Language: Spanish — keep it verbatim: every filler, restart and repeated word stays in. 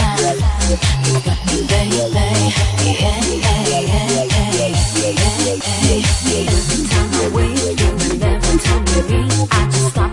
You got me, baby. Yeah, yeah, yeah, yeah, yeah, yeah. Every time I'm with you and every time we meet, I just start